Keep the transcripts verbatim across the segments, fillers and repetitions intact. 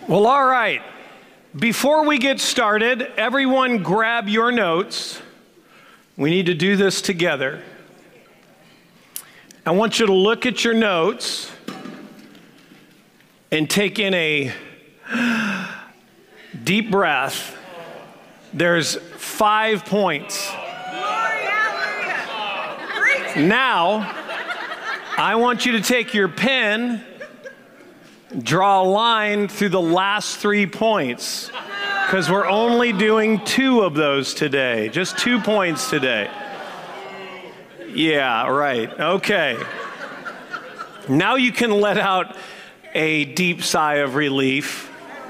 Well, all right. Before we get started, everyone grab your notes. We need to do this together. I want you to look at your notes and take in a deep breath. There's five points. Now, I want you to take your pen, draw a line through the last three points, because we're only doing two of those today, just two points today. Yeah, right, okay. Now you can let out a deep sigh of relief.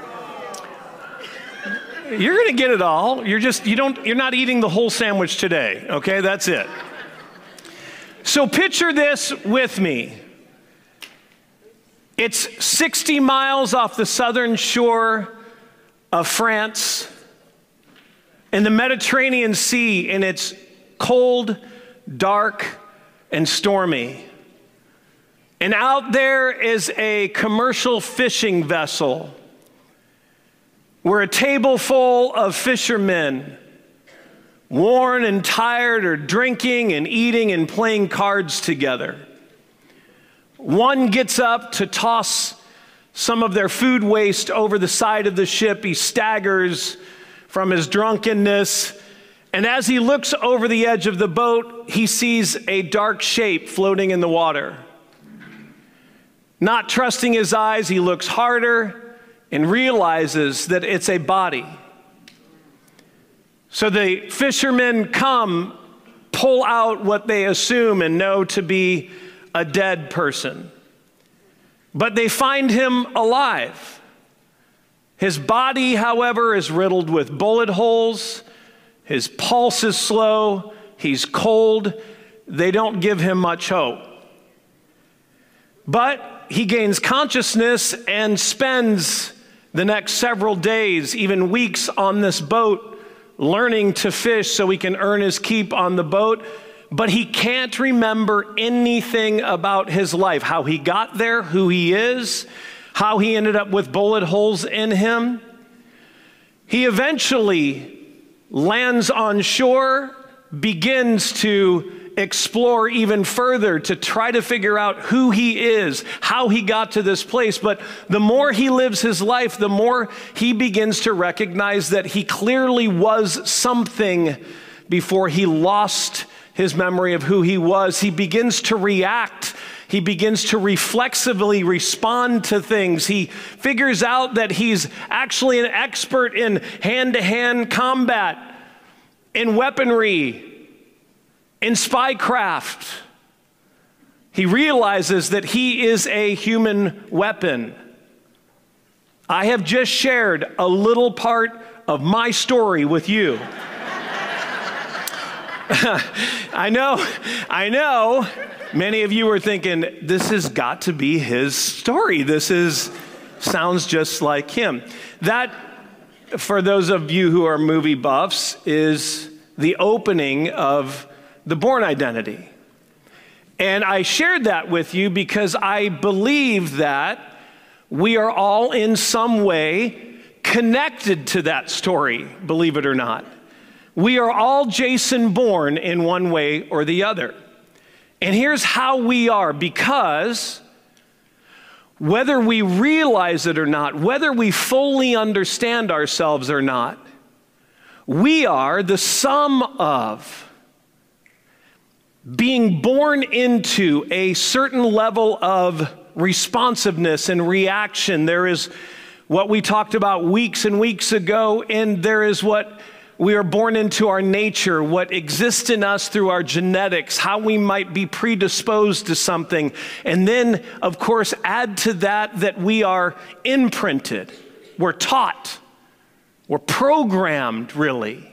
You're gonna get it all. You're just, you don't, you're not eating the whole sandwich today, okay? That's it. So picture this with me. It's sixty miles off the southern shore of France in the Mediterranean Sea, and it's cold, dark, and stormy. And out there is a commercial fishing vessel where a table full of fishermen, worn and tired, are drinking and eating and playing cards together. One gets up to toss some of their food waste over the side of the ship. He staggers from his drunkenness, and as he looks over the edge of the boat, he sees a dark shape floating in the water. Not trusting his eyes, he looks harder and realizes that it's a body. So the fishermen come, pull out what they assume and know to be a dead person. But they find him alive. His body, however, is riddled with bullet holes. His pulse is slow. He's cold. They don't give him much hope. But he gains consciousness and spends the next several days, even weeks, on this boat, learning to fish so he can earn his keep on the boat. But he can't remember anything about his life, how he got there, who he is, how he ended up with bullet holes in him. He eventually lands on shore, begins to explore even further to try to figure out who he is, how he got to this place. But the more he lives his life, the more he begins to recognize that he clearly was something before he lost his memory of who he was. He begins to react. He begins to reflexively respond to things. He figures out that he's actually an expert in hand-to-hand combat, in weaponry, in spycraft. He realizes that he is a human weapon. I have just shared a little part of my story with you. I know, I know, many of you are thinking, this has got to be his story. This is, sounds just like him. That, for those of you who are movie buffs, is the opening of The Bourne Identity. And I shared that with you because I believe that we are all in some way connected to that story, believe it or not. We are all Jason Bourne in one way or the other. And here's how we are, because whether we realize it or not, whether we fully understand ourselves or not, we are the sum of being born into a certain level of responsiveness and reaction. There is what we talked about weeks and weeks ago, and there is what we are born into our nature, what exists in us through our genetics, how we might be predisposed to something. And then, of course, add to that that we are imprinted. We're taught. We're programmed, really,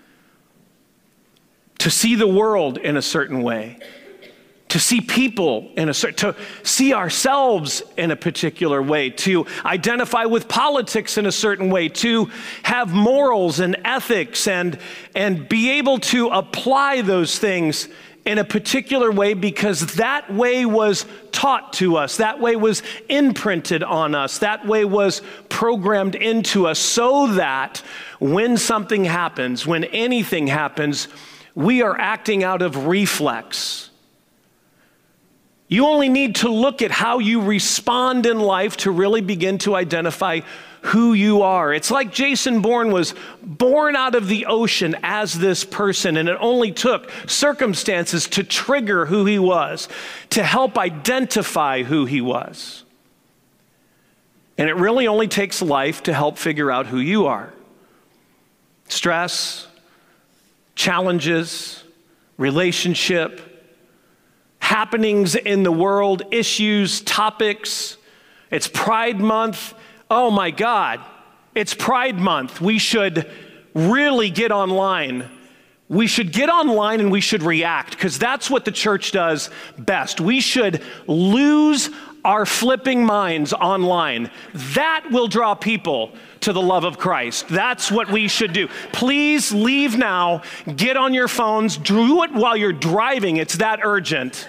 to see the world in a certain way, to see people in a certain, to see ourselves in a particular way, to identify with politics in a certain way, to have morals and ethics and, and be able to apply those things in a particular way because that way was taught to us, that way was imprinted on us, that way was programmed into us, so that when something happens, when anything happens, we are acting out of reflex. You only need to look at how you respond in life to really begin to identify who you are. It's like Jason Bourne was born out of the ocean as this person, and it only took circumstances to trigger who he was, to help identify who he was. And it really only takes life to help figure out who you are. Stress, challenges, relationship, happenings in the world, issues, topics. It's Pride Month. Oh my God, it's Pride Month. We should really get online. We should get online and we should react, because that's what the church does best. We should lose our flipping minds online. That will draw people to the love of Christ. That's what we should do. Please leave now, get on your phones, do it while you're driving. It's that urgent.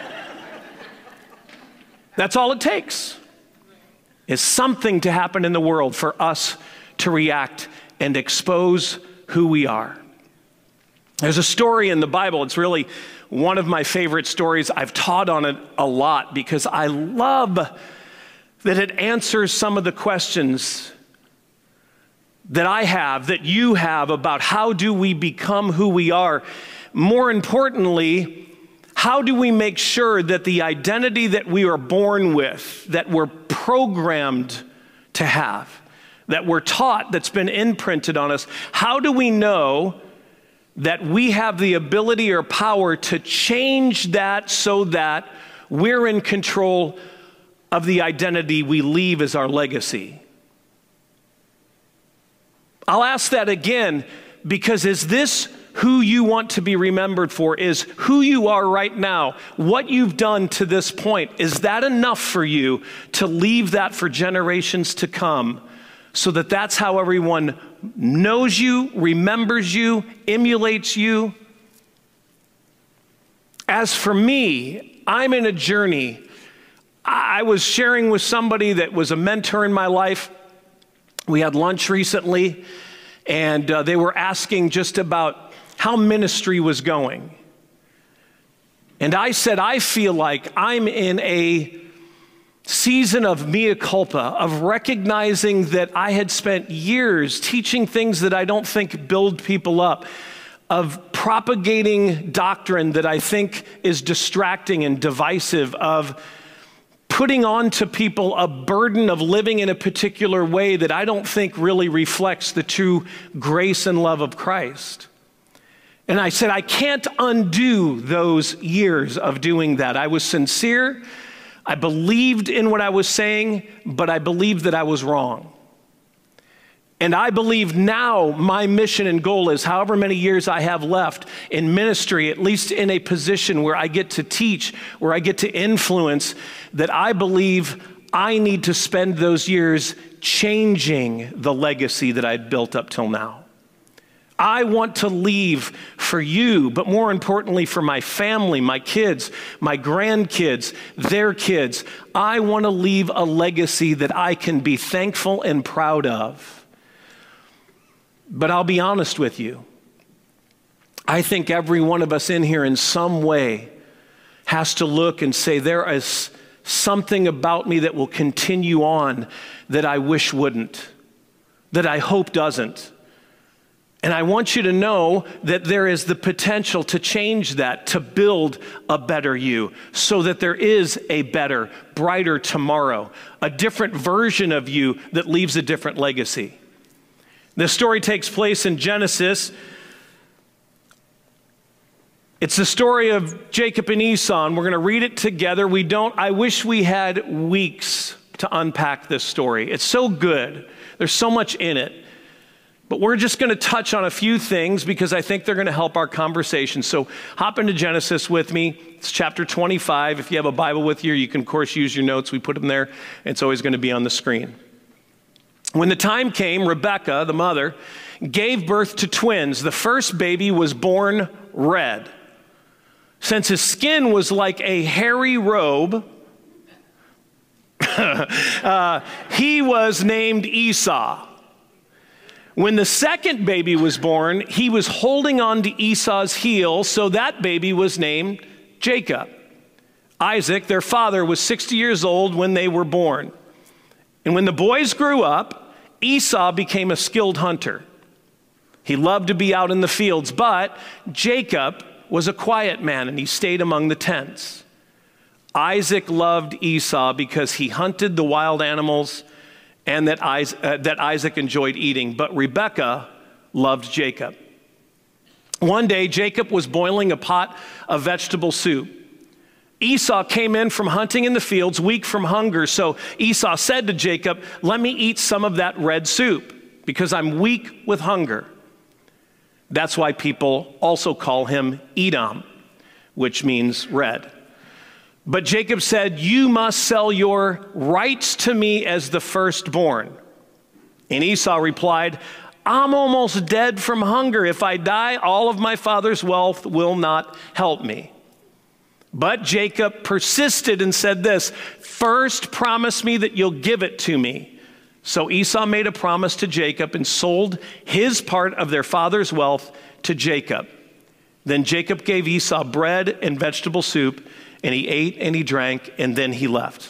That's all it takes, is something to happen in the world for us to react and expose who we are. There's a story in the Bible. It's really one of my favorite stories. I've taught on it a lot because I love that it answers some of the questions that I have, that you have, about how do we become who we are. More importantly, how do we make sure that the identity that we are born with, that we're programmed to have, that we're taught, that's been imprinted on us, how do we know that we have the ability or power to change that so that we're in control of the identity we leave as our legacy? I'll ask that again, because is this who you want to be remembered for? Is who you are right now, what you've done to this point, is that enough for you to leave that for generations to come, so that that's how everyone knows you, remembers you, emulates you? As for me, I'm in a journey. I was sharing with somebody that was a mentor in my life. We had lunch recently, and uh, they were asking just about how ministry was going. And I said, I feel like I'm in a season of mea culpa, of recognizing that I had spent years teaching things that I don't think build people up, of propagating doctrine that I think is distracting and divisive, of putting on to people a burden of living in a particular way that I don't think really reflects the true grace and love of Christ. And I said, I can't undo those years of doing that. I was sincere. I believed in what I was saying, but I believed that I was wrong. And I believe now my mission and goal is, however many years I have left in ministry, at least in a position where I get to teach, where I get to influence, that I believe I need to spend those years changing the legacy that I'd built up till now. I want to leave for you, but more importantly for my family, my kids, my grandkids, their kids. I want to leave a legacy that I can be thankful and proud of. But I'll be honest with you. I think every one of us in here in some way has to look and say, there is something about me that will continue on that I wish wouldn't, that I hope doesn't. And I want you to know that there is the potential to change that, to build a better you, so that there is a better, brighter tomorrow, a different version of you that leaves a different legacy. The story takes place in Genesis. It's the story of Jacob and Esau, and we're going to read it together. We don't, I wish we had weeks to unpack this story. It's so good. There's so much in it. But we're just going to touch on a few things because I think they're going to help our conversation. So hop into Genesis with me. It's chapter twenty-five. If you have a Bible with you, you can, of course, use your notes. We put them there. It's always going to be on the screen. When the time came, Rebekah, the mother, gave birth to twins. The first baby was born red. since his skin was like a hairy robe, uh, he was named Esau. When the second baby was born, he was holding on to Esau's heel, so that baby was named Jacob. Isaac, their father, was sixty years old when they were born. And when the boys grew up, Esau became a skilled hunter. He loved to be out in the fields, but Jacob was a quiet man, and he stayed among the tents. Isaac loved Esau because he hunted the wild animals and that Isaac, uh, that Isaac enjoyed eating, but Rebekah loved Jacob. One day, Jacob was boiling a pot of vegetable soup. Esau came in from hunting in the fields, weak from hunger, so Esau said to Jacob, "Let me eat some of that red soup, because I'm weak with hunger." That's why people also call him Edom, which means red. But Jacob said, "You must sell your rights to me as the firstborn." And Esau replied, "I'm almost dead from hunger. If I die, all of my father's wealth will not help me." But Jacob persisted and said this, "First promise me that you'll give it to me." So Esau made a promise to Jacob and sold his part of their father's wealth to Jacob. Then Jacob gave Esau bread and vegetable soup, and he ate and he drank, and then he left.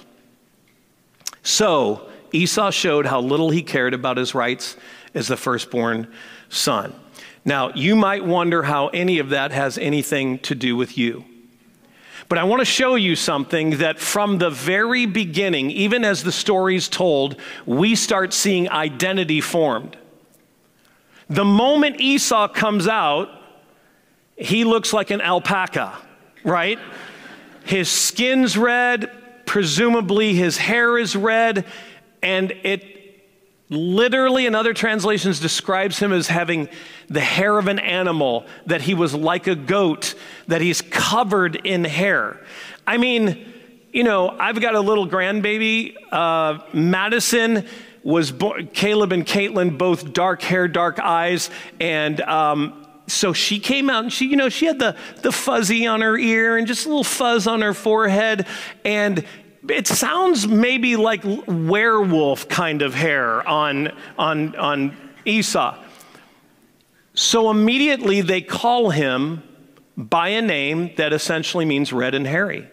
So Esau showed how little he cared about his rights as the firstborn son. Now, you might wonder how any of that has anything to do with you. But I want to show you something that from the very beginning, even as the story's told, we start seeing identity formed. The moment Esau comes out, he looks like an alpaca, right? His skin's red, presumably his hair is red, and it literally in other translations describes him as having the hair of an animal, that he was like a goat, that he's covered in hair. I mean, you know, I've got a little grandbaby. Uh, Madison was born, Caleb and Caitlin, both dark hair, dark eyes, and um, so she came out and she, you know, she had the, the fuzzy on her ear and just a little fuzz on her forehead, and it sounds maybe like werewolf kind of hair on, on, on Esau. So immediately they call him by a name that essentially means red and hairy.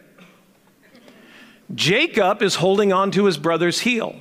Jacob is holding on to his brother's heel.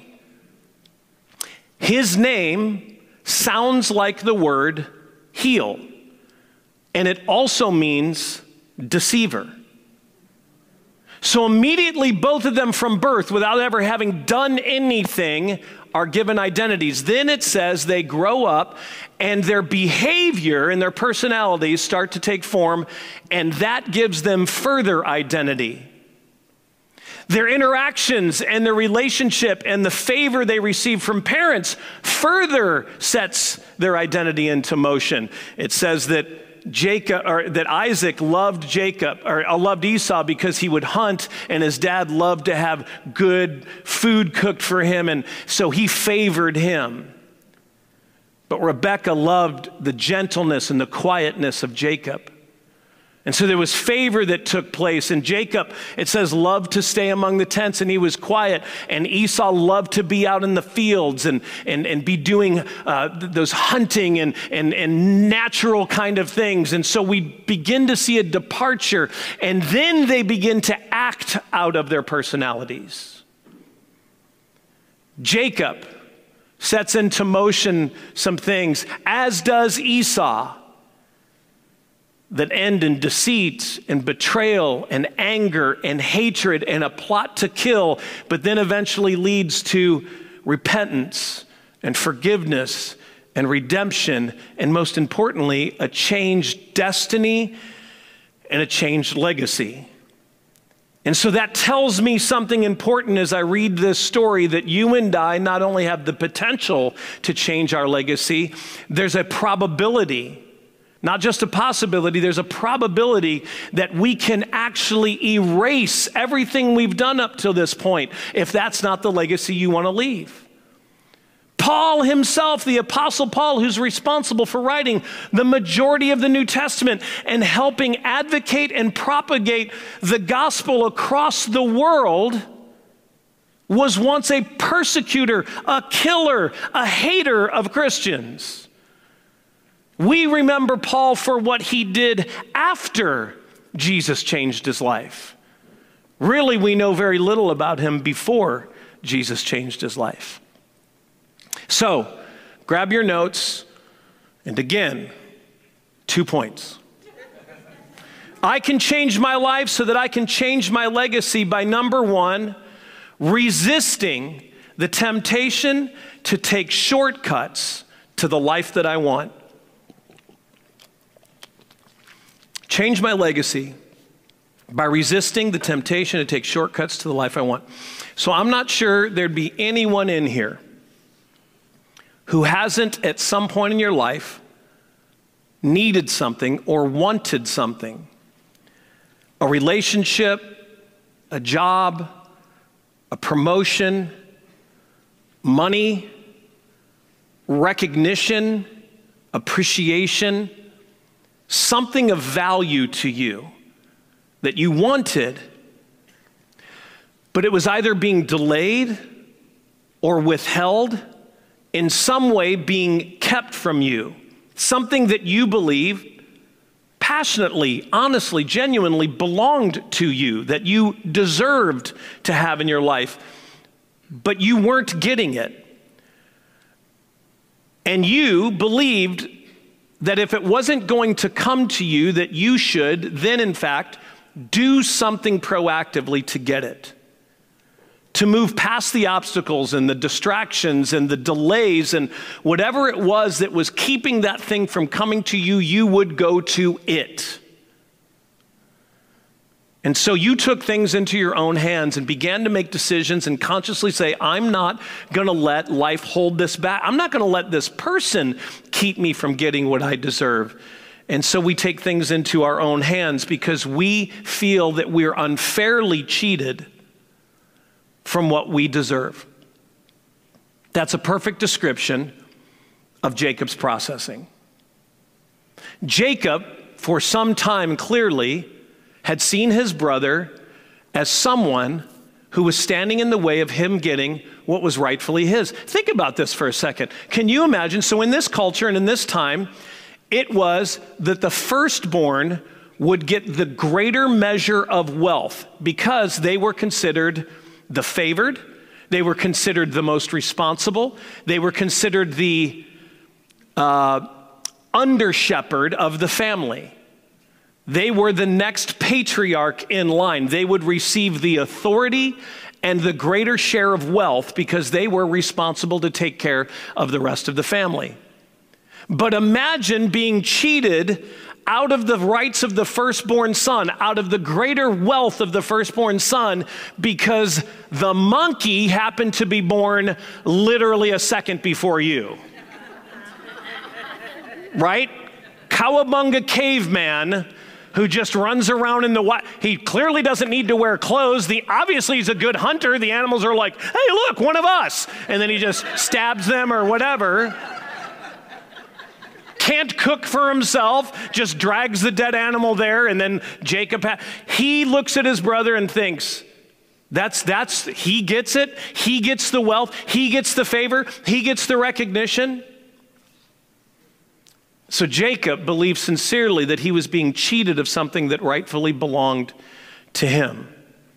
His name sounds like the word heel, and it also means deceiver. So immediately, both of them from birth, without ever having done anything, are given identities. Then it says they grow up and their behavior and their personalities start to take form, and that gives them further identity. Their interactions and their relationship and the favor they receive from parents further sets their identity into motion. It says that Jacob, or that Isaac loved Jacob, or loved Esau because he would hunt, and his dad loved to have good food cooked for him, and so he favored him. But Rebekah loved the gentleness and the quietness of Jacob. And so there was favor that took place. And Jacob, it says, loved to stay among the tents, and he was quiet. And Esau loved to be out in the fields and, and, and be doing uh, those hunting and, and, and natural kind of things. And so we begin to see a departure, and then they begin to act out of their personalities. Jacob sets into motion some things, as does Esau, that end in deceit and betrayal and anger and hatred and a plot to kill, but then eventually leads to repentance and forgiveness and redemption, and most importantly, a changed destiny and a changed legacy. And so that tells me something important as I read this story, that you and I not only have the potential to change our legacy, there's a probability. Not just a possibility, there's a probability that we can actually erase everything we've done up till this point, if that's not the legacy you want to leave. Paul himself, the Apostle Paul, who's responsible for writing the majority of the New Testament and helping advocate and propagate the gospel across the world, was once a persecutor, a killer, a hater of Christians. We remember Paul for what he did after Jesus changed his life. Really, we know very little about him before Jesus changed his life. So, grab your notes, and again, two points. I can change my life so that I can change my legacy by, number one, resisting the temptation to take shortcuts to the life that I want. Change my legacy by resisting the temptation to take shortcuts to the life I want. So I'm not sure there'd be anyone in here who hasn't at some point in your life needed something or wanted something. A relationship, a job, a promotion, money, recognition, appreciation, something of value to you that you wanted, but it was either being delayed or withheld, in some way being kept from you. Something that you believe passionately, honestly, genuinely belonged to you, that you deserved to have in your life, but you weren't getting it. And you believed that if it wasn't going to come to you, that you should then, in fact, do something proactively to get it. To move past the obstacles and the distractions and the delays and whatever it was that was keeping that thing from coming to you, you would go to it. And so you took things into your own hands and began to make decisions and consciously say, I'm not going to let life hold this back. I'm not going to let this person keep me from getting what I deserve. And so we take things into our own hands because we feel that we're unfairly cheated from what we deserve. That's a perfect description of Jacob's processing. Jacob, for some time clearly, had seen his brother as someone who was standing in the way of him getting what was rightfully his. Think about this for a second. Can you imagine? So in this culture and in this time, it was that the firstborn would get the greater measure of wealth because they were considered the favored, they were considered the most responsible, they were considered the uh, under-shepherd of the family. They were the next patriarch in line. They would receive the authority and the greater share of wealth because they were responsible to take care of the rest of the family. But imagine being cheated out of the rights of the firstborn son, out of the greater wealth of the firstborn son, because the monkey happened to be born literally a second before you. Right? Cowabunga caveman who just runs around in the wild. He clearly doesn't need to wear clothes. The, obviously, he's a good hunter. The animals are like, hey, look, one of us. And then he just stabs them or whatever. Can't cook for himself, just drags the dead animal there, and then Jacob, ha- he looks at his brother and thinks, that's, that's, he gets it, he gets the wealth, he gets the favor, he gets the recognition. So Jacob believed sincerely that he was being cheated of something that rightfully belonged to him.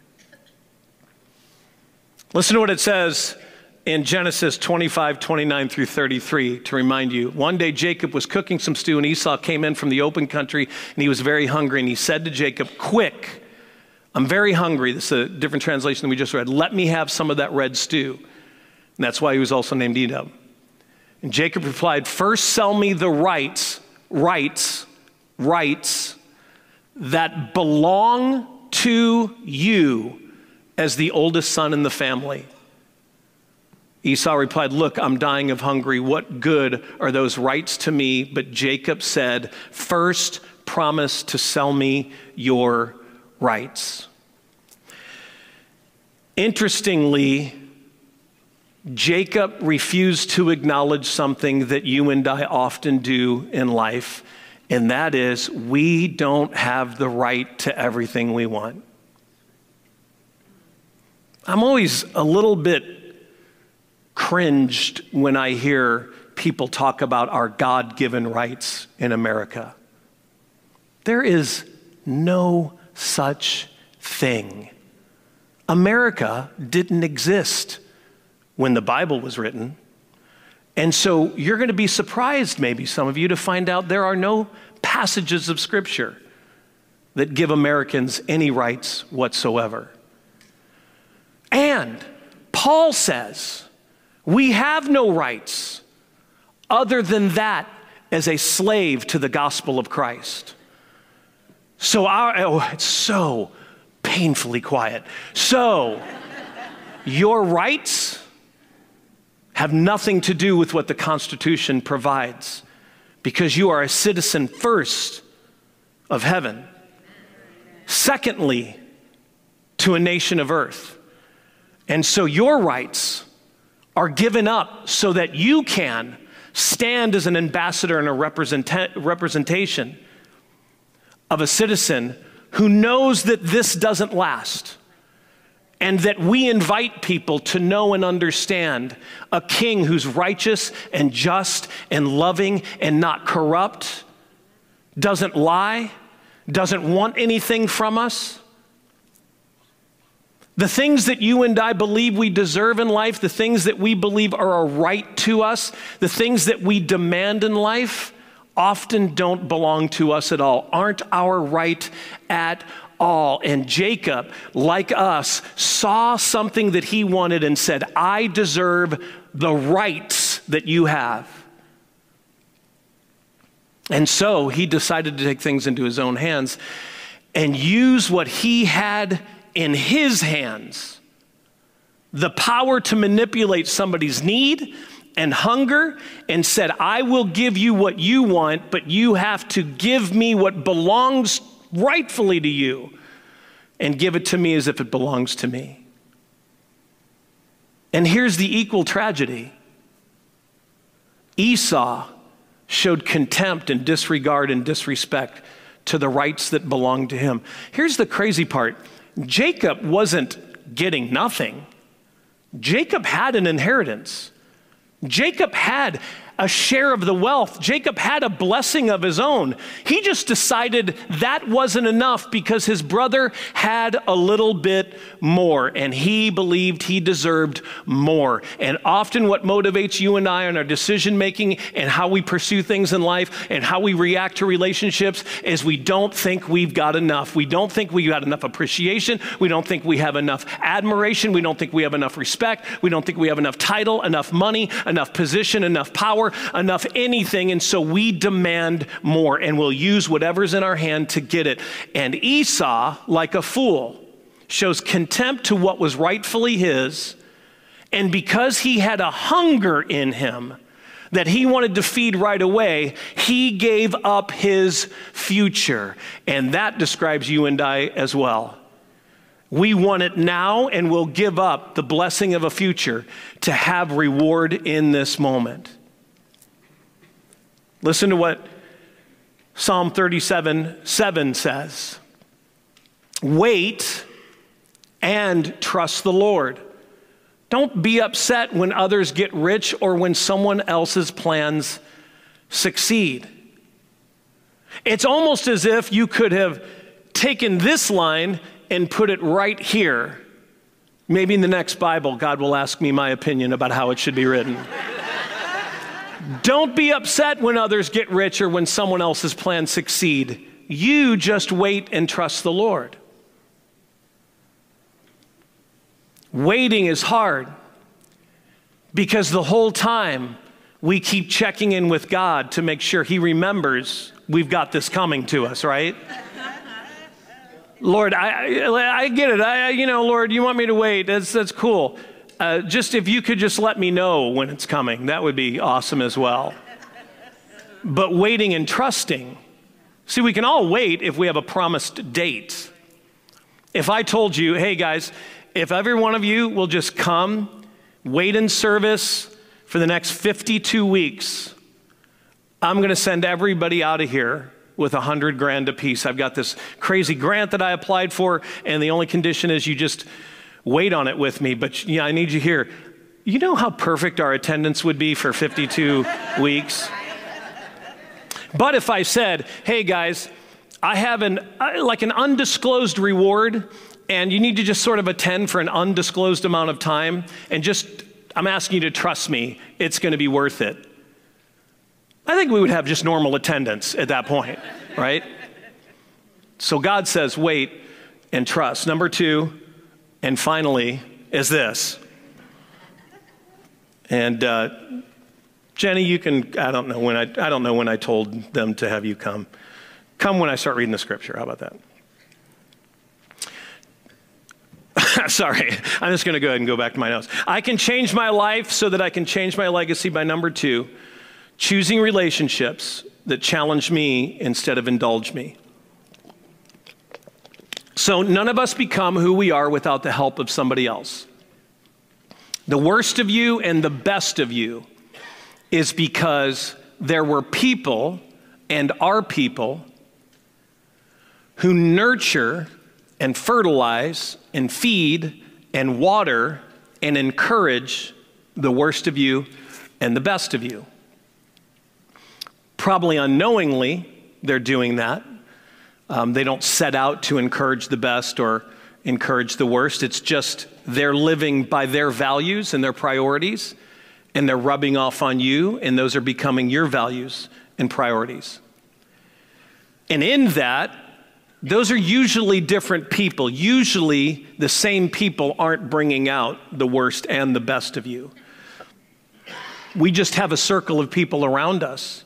Listen to what it says in Genesis twenty-five, twenty-nine through thirty-three, to remind you. One day Jacob was cooking some stew, and Esau came in from the open country, and he was very hungry, and he said to Jacob, quick, I'm very hungry. This is a different translation than we just read. Let me have some of that red stew. And that's why he was also named Edom. And Jacob replied, first sell me the rights, rights, rights that belong to you as the oldest son in the family. Esau replied, look, I'm dying of hunger. What good are those rights to me? But Jacob said, first promise to sell me your rights. Interestingly, Jacob refused to acknowledge something that you and I often do in life, and that is we don't have the right to everything we want. I'm always a little bit cringed when I hear people talk about our God-given rights in America. There is no such thing. America didn't exist when the Bible was written. And so you're going to be surprised, maybe some of you, to find out there are no passages of Scripture that give Americans any rights whatsoever. And Paul says we have no rights other than that as a slave to the gospel of Christ. So our, oh, it's so painfully quiet. So your rights have nothing to do with what the Constitution provides, because you are a citizen first of heaven, secondly to a nation of earth. And so your rights are given up so that you can stand as an ambassador and a represent- representation of a citizen who knows that this doesn't last, and that we invite people to know and understand a king who's righteous and just and loving and not corrupt, doesn't lie, doesn't want anything from us. The things that you and I believe we deserve in life, the things that we believe are a right to us, the things that we demand in life, often don't belong to us at all, aren't our right at all. And Jacob, like us, saw something that he wanted and said, I deserve the rights that you have. And so he decided to take things into his own hands and use what he had in his hands, the power to manipulate somebody's need and hunger, and said, I will give you what you want, but you have to give me what belongs rightfully to you, and give it to me as if it belongs to me. And here's the equal tragedy. Esau showed contempt and disregard and disrespect to the rights that belonged to him. Here's the crazy part. Jacob wasn't getting nothing. Jacob had an inheritance. Jacob had a share of the wealth. Jacob had a blessing of his own. He just decided that wasn't enough because his brother had a little bit more, and he believed he deserved more. And often what motivates you and I in our decision making and how we pursue things in life and how we react to relationships is we don't think we've got enough. We don't think we got enough appreciation. We don't think we have enough admiration. We don't think we have enough respect. We don't think we have enough title, enough money, enough position, enough power, enough anything, and so we demand more, and we'll use whatever's in our hand to get it. And Esau, like a fool, shows contempt to what was rightfully his, and because he had a hunger in him that he wanted to feed right away, he gave up his future. And that describes you and I as well. We want it now, and we'll give up the blessing of a future to have reward in this moment. Listen to what Psalm thirty-seven seven says. Wait and trust the Lord. Don't be upset when others get rich or when someone else's plans succeed. It's almost as if you could have taken this line and put it right here. Maybe in the next Bible, God will ask me my opinion about how it should be written. Don't be upset when others get rich or when someone else's plans succeed. You just wait and trust the Lord. Waiting is hard because the whole time we keep checking in with God to make sure He remembers we've got this coming to us, right? Lord, I, I, I get it. I, you know, Lord, you want me to wait. That's, that's cool. Uh, just if you could just let me know when it's coming, that would be awesome as well. But waiting and trusting. See, we can all wait if we have a promised date. If I told you, hey guys, if every one of you will just come wait in service for the next fifty-two weeks. I'm going to send everybody out of here with a hundred grand apiece. I've got this crazy grant that I applied for, and the only condition is you just wait on it with me. But yeah, I need you here. You know how perfect our attendance would be for fifty-two weeks? But if I said, hey guys, I have an uh, like an undisclosed reward, and you need to just sort of attend for an undisclosed amount of time, and just, I'm asking you to trust me, it's going to be worth it. I think we would have just normal attendance at that point, right? So God says, wait and trust. Number two, and finally, is this. And uh, Jenny, you can, I don't know when I, I don't know when I told them to have you come. Come when I start reading the scripture. How about that? Sorry, I'm just going to go ahead and go back to my notes. I can change my life so that I can change my legacy by number two, choosing relationships that challenge me instead of indulge me. So none of us become who we are without the help of somebody else. The worst of you and the best of you is because there were people and are people who nurture and fertilize and feed and water and encourage the worst of you and the best of you. Probably unknowingly, they're doing that. Um, they don't set out to encourage the best or encourage the worst. It's just they're living by their values and their priorities, and they're rubbing off on you, and those are becoming your values and priorities. And in that, those are usually different people. Usually, the same people aren't bringing out the worst and the best of you. We just have a circle of people around us.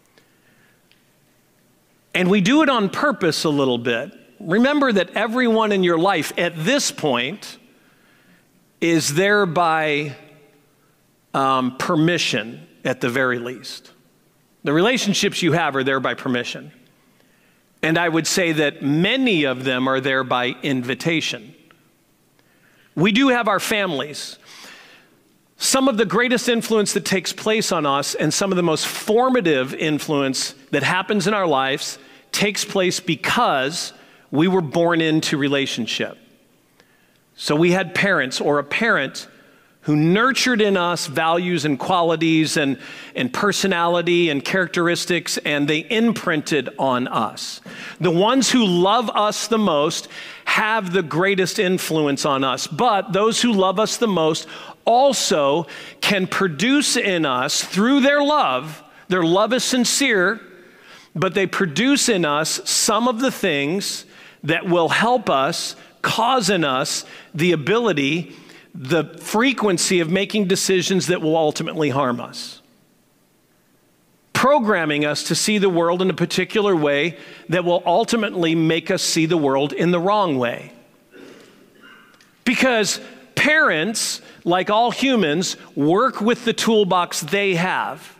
And we do it on purpose a little bit. Remember that everyone in your life at this point is there by um, permission, at the very least. The relationships you have are there by permission. And I would say that many of them are there by invitation. We do have our families. Some of the greatest influence that takes place on us and some of the most formative influence that happens in our lives takes place because we were born into relationship. So we had parents or a parent who nurtured in us values and qualities and, and personality and characteristics, and they imprinted on us. The ones who love us the most have the greatest influence on us, but those who love us the most also can produce in us through their love. Their love is sincere, but they produce in us some of the things that will help us, cause in us the ability, the frequency of making decisions that will ultimately harm us. Programming us to see the world in a particular way that will ultimately make us see the world in the wrong way. Because parents, like all humans, work with the toolbox they have.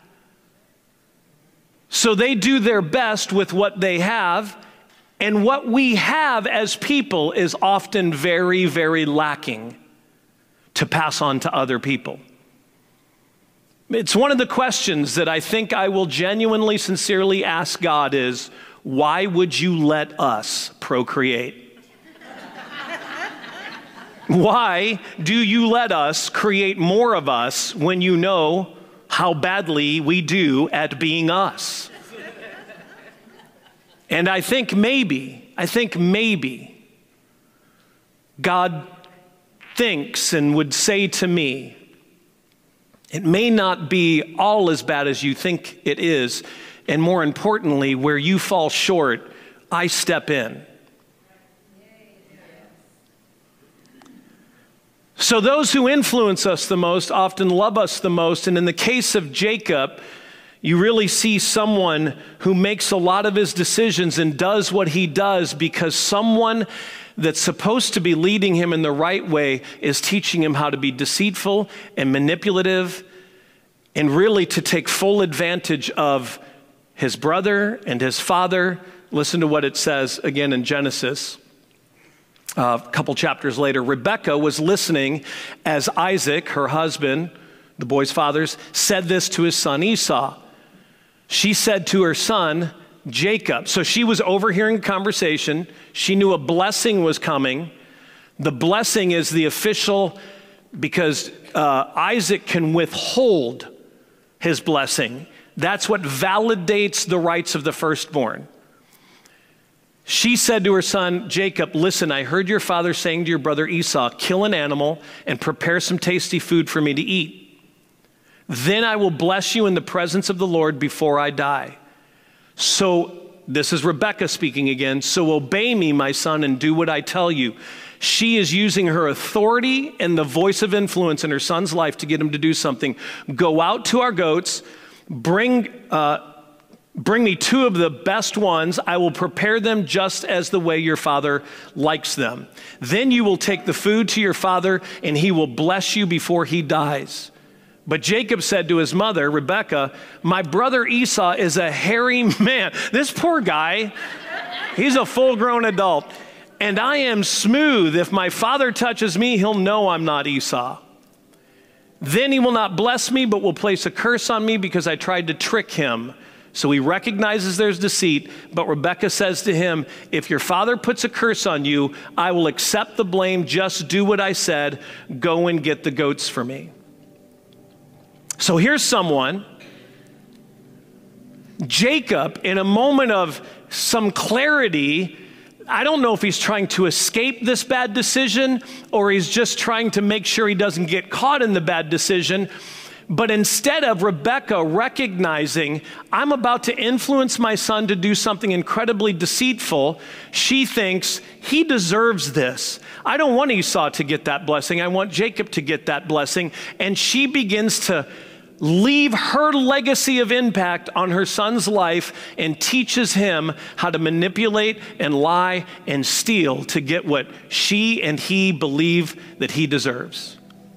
So they do their best with what they have, and what we have as people is often very, very lacking to pass on to other people. It's one of the questions that I think I will genuinely, sincerely ask God is, why would you let us procreate? Why do you let us create more of us when you know how badly we do at being us? And I think maybe, I think maybe God thinks and would say to me, it may not be all as bad as you think it is, and more importantly, where you fall short, I step in. So those who influence us the most often love us the most, and in the case of Jacob, you really see someone who makes a lot of his decisions and does what he does because someone that's supposed to be leading him in the right way is teaching him how to be deceitful and manipulative and really to take full advantage of his brother and his father. Listen to what it says again in Genesis. Uh, a couple chapters later, Rebekah was listening as Isaac, her husband, the boy's father, said this to his son Esau. She said to her son, Jacob. So she was overhearing a conversation. She knew a blessing was coming. The blessing is the official, because uh, Isaac can withhold his blessing. That's what validates the rights of the firstborn. She said to her son, Jacob, listen, I heard your father saying to your brother Esau, kill an animal and prepare some tasty food for me to eat. Then I will bless you in the presence of the Lord before I die. So, this is Rebekah speaking again. So obey me, my son, and do what I tell you. She is using her authority and the voice of influence in her son's life to get him to do something. Go out to our goats, bring, uh, bring me two of the best ones. I will prepare them just as the way your father likes them. Then you will take the food to your father, and he will bless you before he dies. But Jacob said to his mother, Rebekah, my brother Esau is a hairy man. This poor guy, he's a full-grown adult. And I am smooth. If my father touches me, he'll know I'm not Esau. Then he will not bless me, but will place a curse on me because I tried to trick him. So he recognizes there's deceit, but Rebekah says to him, if your father puts a curse on you, I will accept the blame. Just do what I said. Go and get the goats for me. So here's someone, Jacob, in a moment of some clarity. I don't know if he's trying to escape this bad decision or he's just trying to make sure he doesn't get caught in the bad decision. But instead of Rebekah recognizing, I'm about to influence my son to do something incredibly deceitful, she thinks, he deserves this. I don't want Esau to get that blessing. I want Jacob to get that blessing. And she begins to leave her legacy of impact on her son's life and teaches him how to manipulate and lie and steal to get what she and he believe that he deserves.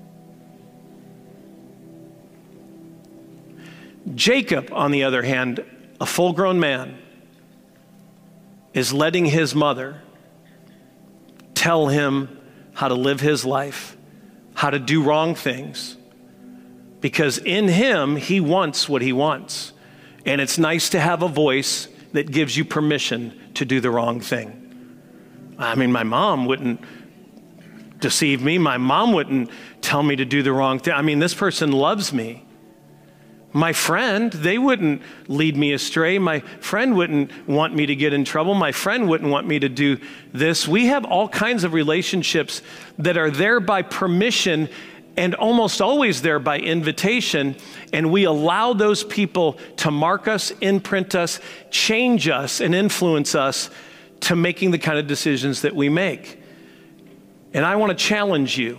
Jacob, on the other hand, a full-grown man, is letting his mother tell him how to live his life, how to do wrong things, because in him, he wants what he wants. And it's nice to have a voice that gives you permission to do the wrong thing. I mean, my mom wouldn't deceive me. My mom wouldn't tell me to do the wrong thing. I mean, this person loves me. My friend, they wouldn't lead me astray. My friend wouldn't want me to get in trouble. My friend wouldn't want me to do this. We have all kinds of relationships that are there by permission and almost always there by invitation, and we allow those people to mark us, imprint us, change us, and influence us to making the kind of decisions that we make. And I want to challenge you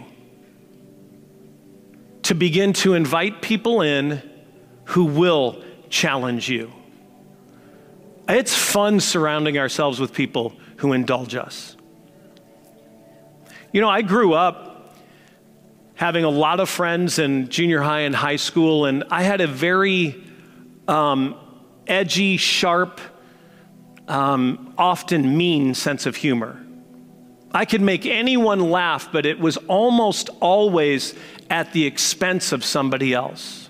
to begin to invite people in who will challenge you. It's fun surrounding ourselves with people who indulge us. You know, I grew up having a lot of friends in junior high and high school, and I had a very um, edgy, sharp, um, often mean sense of humor. I could make anyone laugh, but it was almost always at the expense of somebody else.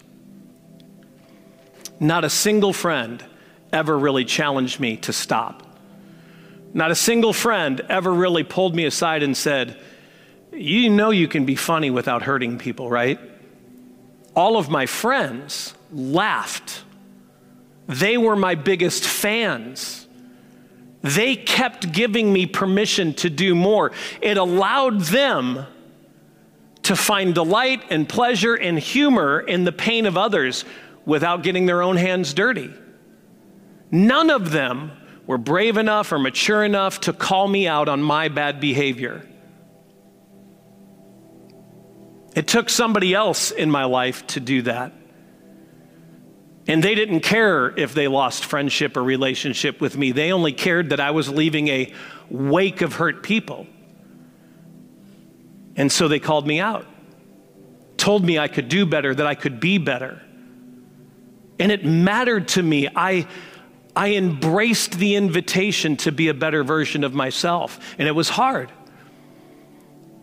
Not a single friend ever really challenged me to stop. Not a single friend ever really pulled me aside and said, you know you can be funny without hurting people, right? All of my friends laughed. They were my biggest fans. They kept giving me permission to do more. It allowed them to find delight and pleasure and humor in the pain of others without getting their own hands dirty. None of them were brave enough or mature enough to call me out on my bad behavior. It took somebody else in my life to do that. And they didn't care if they lost friendship or relationship with me. They only cared that I was leaving a wake of hurt people. And so they called me out, told me I could do better, that I could be better. And it mattered to me. I, I embraced the invitation to be a better version of myself. And it was hard.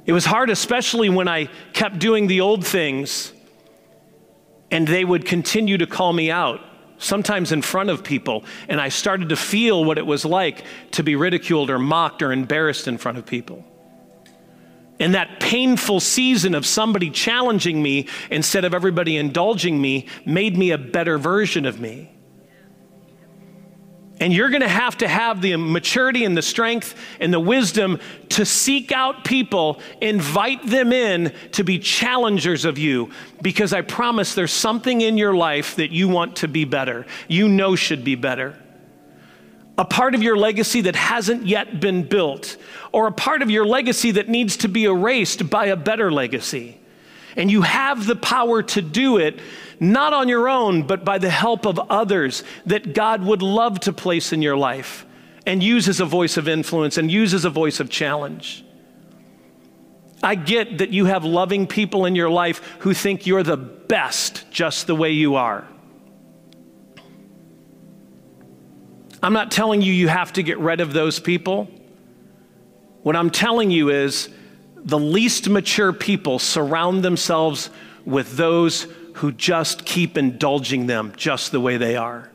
It was hard, especially when I kept doing the old things and they would continue to call me out, sometimes in front of people, and I started to feel what it was like to be ridiculed or mocked or embarrassed in front of people. And that painful season of somebody challenging me instead of everybody indulging me made me a better version of me. And you're going to have to have the maturity and the strength and the wisdom to seek out people, invite them in to be challengers of you, because I promise there's something in your life that you want to be better, you know should be better. A part of your legacy that hasn't yet been built, or a part of your legacy that needs to be erased by a better legacy. And you have the power to do it, not on your own, but by the help of others that God would love to place in your life and use as a voice of influence and use as a voice of challenge. I get that you have loving people in your life who think you're the best just the way you are. I'm not telling you you have to get rid of those people. What I'm telling you is the least mature people surround themselves with those who just keep indulging them just the way they are.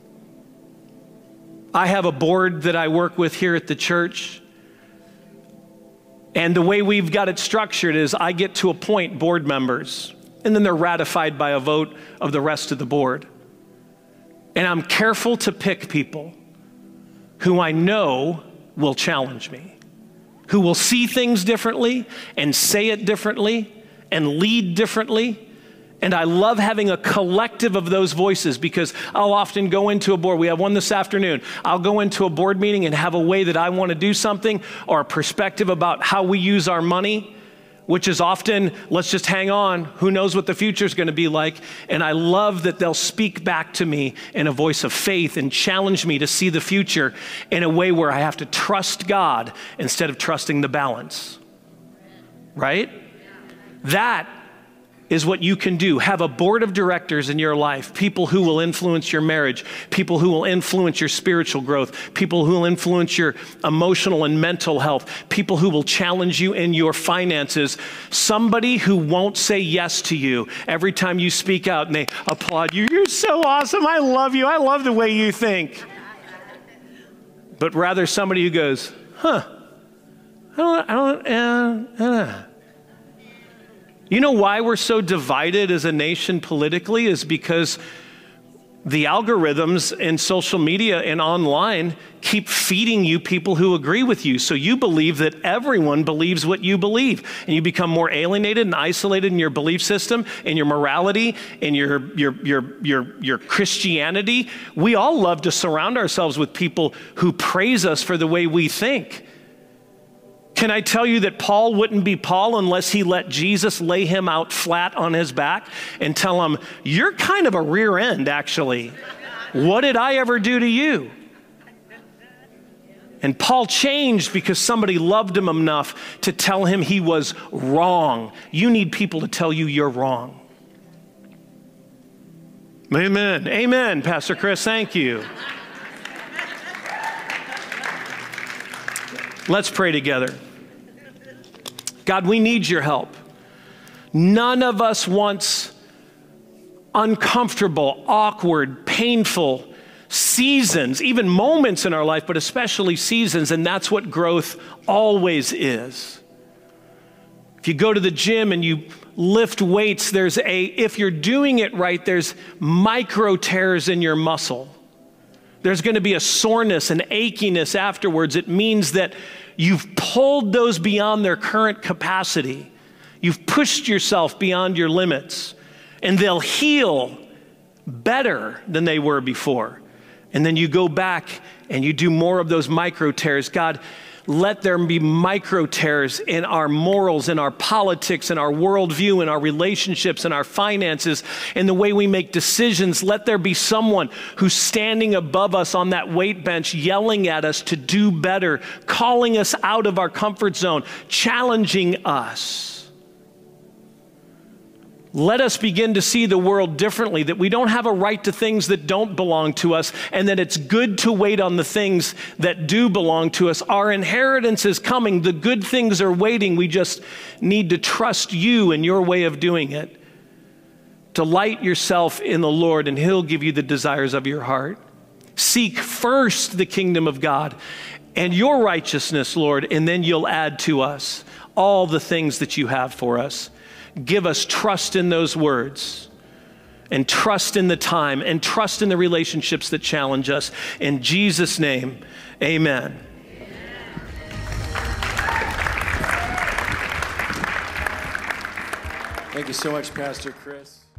I have a board that I work with here at the church, and the way we've got it structured is I get to appoint board members, and then they're ratified by a vote of the rest of the board. And I'm careful to pick people who I know will challenge me, who will see things differently and say it differently and lead differently. And I love having a collective of those voices, because I'll often go into a board. We have one this afternoon. I'll go into a board meeting and have a way that I want to do something, or a perspective about how we use our money, which is often, let's just hang on. Who knows what the future is going to be like? And I love that they'll speak back to me in a voice of faith and challenge me to see the future in a way where I have to trust God instead of trusting the balance. Right? That is what you can do. Have a board of directors in your life, people who will influence your marriage, people who will influence your spiritual growth, people who will influence your emotional and mental health, people who will challenge you in your finances, somebody who won't say yes to you every time you speak out and they applaud you. You're so awesome. I love you. I love the way you think. But rather somebody who goes, huh, I don't, I don't, uh, uh. You know why we're so divided as a nation politically is because the algorithms in social media and online keep feeding you people who agree with you. So you believe that everyone believes what you believe, and you become more alienated and isolated in your belief system, in your morality, in your, your, your, your, your Christianity. We all love to surround ourselves with people who praise us for the way we think. Can I tell you that Paul wouldn't be Paul unless he let Jesus lay him out flat on his back and tell him, you're kind of a rear end, actually. What did I ever do to you? And Paul changed because somebody loved him enough to tell him he was wrong. You need people to tell you you're wrong. Amen. Amen, Pastor Chris. Thank you. Let's pray together. God, we need your help. None of us wants uncomfortable, awkward, painful seasons, even moments in our life, but especially seasons, and that's what growth always is. If you go to the gym and you lift weights, there's a, if you're doing it right, there's micro tears in your muscle. There's going to be a soreness and achiness afterwards. It means that you've pulled those beyond their current capacity. You've pushed yourself beyond your limits, and they'll heal better than they were before. And then you go back and you do more of those micro tears. God, let there be micro tears in our morals, in our politics, in our worldview, in our relationships, in our finances, in the way we make decisions. Let there be someone who's standing above us on that weight bench, yelling at us to do better, calling us out of our comfort zone, challenging us. Let us begin to see the world differently, that we don't have a right to things that don't belong to us, and that it's good to wait on the things that do belong to us. Our inheritance is coming. The good things are waiting. We just need to trust you and your way of doing it. Delight yourself in the Lord, and he'll give you the desires of your heart. Seek first the kingdom of God and your righteousness, Lord, and then you'll add to us all the things that you have for us. Give us trust in those words, and trust in the time, and trust in the relationships that challenge us. In Jesus' name, amen. Thank you so much, Pastor Chris.